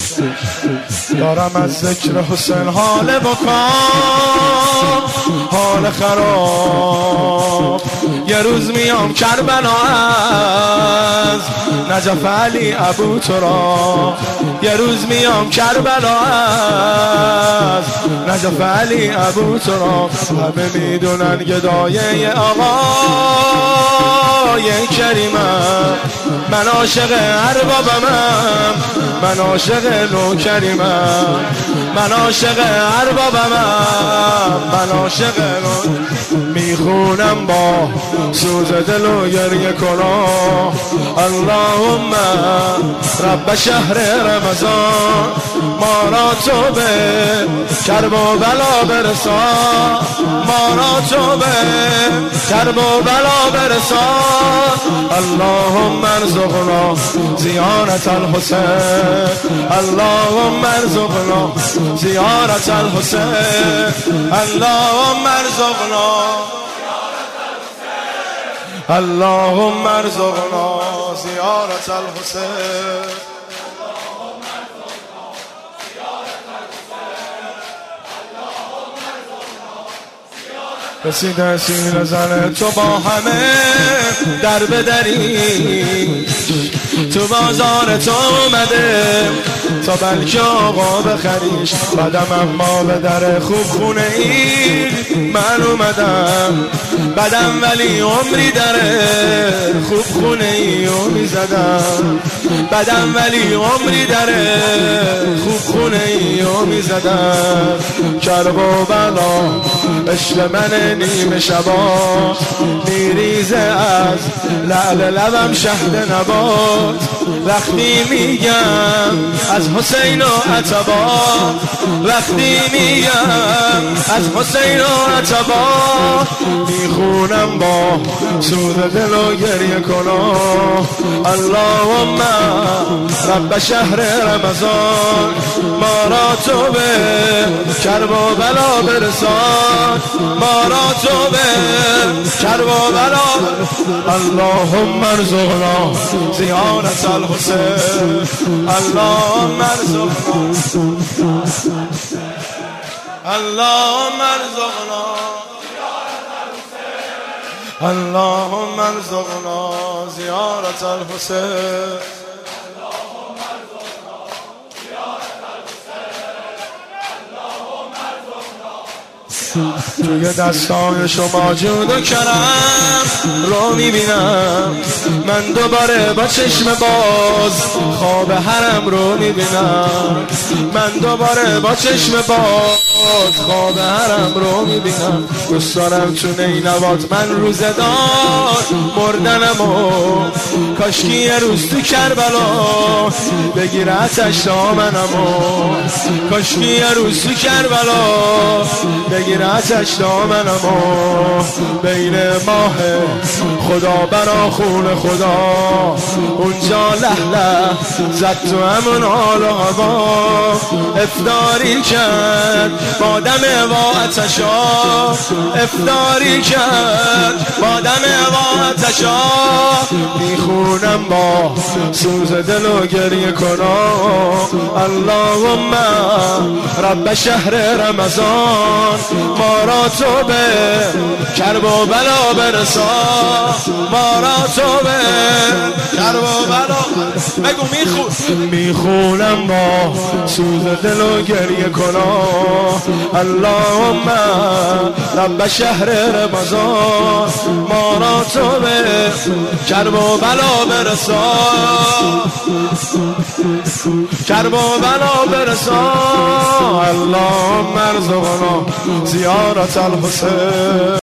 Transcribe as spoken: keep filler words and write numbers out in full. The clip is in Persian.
دارم از ذکر حسین حال بکام، حال خراب. یه روز میام کربلا از نجف علی ابو تراب، یه روز میام کربلا از نجف علی ابو تراب. همه میدونن گدایه آقای کریمم، من عاشق اربابمم، من عاشق نوکریمم، من عاشق اربابمم، من عاشق نو. میخونم با سوز دل و گریه کنم اللهم رب شهر رمضان، ما را تو به کرب و بلا برسان، ما را تو به کرب و بلا برسان. اللهم ارزقنا زیارت الحسین، اللهم ارزقنا زیارت الحسین، اللهم ارزقنا، اللهم ارزقنا زیارت الحسین. رسیده سینه زن تو با همه در بدری، تو بازار تو اومده تا بلکه آقا بخریش. بعدم اما به در خوب خونه ای من اومدم، بعدم ولی عمری در خوب خونه ای رو میزدم، بعدم ولی عمری در خوب خونه ای رو میزدم. کرب و بلا عشق من نیمه شبا میریزه از لعل لبم شهد نبات. وقتی میگم از حسین و عتبا، وقتی میگم از حسین و عتبا، میخونم با سود دل و گریه کنم اللهم رب شهر رمضان، ما را تو به کرب و بلا برسان، ما را تو به کرب و بلا. اللهم ارزقنا زیارت الحسین، اللهم ارزقنا، اللهم ارزقنا، اللهم ارزقنا زیارت الحسین. توی دستای شما جود و کرم رو میبینم، من دوباره با چشم باز خواب حرم رو میبینم، من دوباره با چشم باز خواب حرم رو میبینم. دوست دارم تو نینوات من روزدار مردنم و کاشکی یه روز تو کربلا بگیر آتش دامنم و کاشکی یه روز تو کربلا بگیر آتش دامنم و بین ماه خدا برا خون خدا اونجا لحله زد تو همون حال و هوا افطاری کرد با دم و آتشا افطاری کرد با دم و آتشا میخونم با سوز دل و گریه کنم اللهم رب شهر رمضان ما را تو به کرب و بلا برسان ما را تو به کرب و بلا بگو میخون میخونم با سوز دل و گریه کنم اللهم رب شهر رمضان ما را تو به کرب و بلا برسان کرب و بلا برسان اللهم ارزقنا زیارت الحسین.